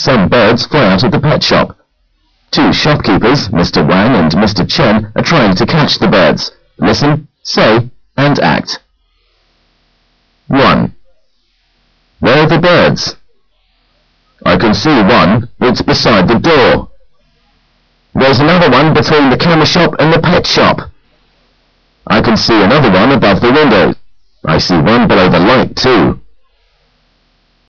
Some birds fly out of the pet shop. Two shopkeepers, Mr. Wang and Mr. Chen, are trying to catch the birds. Listen, say, and act. 1. Where are the birds? I can see one. It's beside the door. There's another one between the camera shop and the pet shop. I can see another one above the window. I see one below the light too.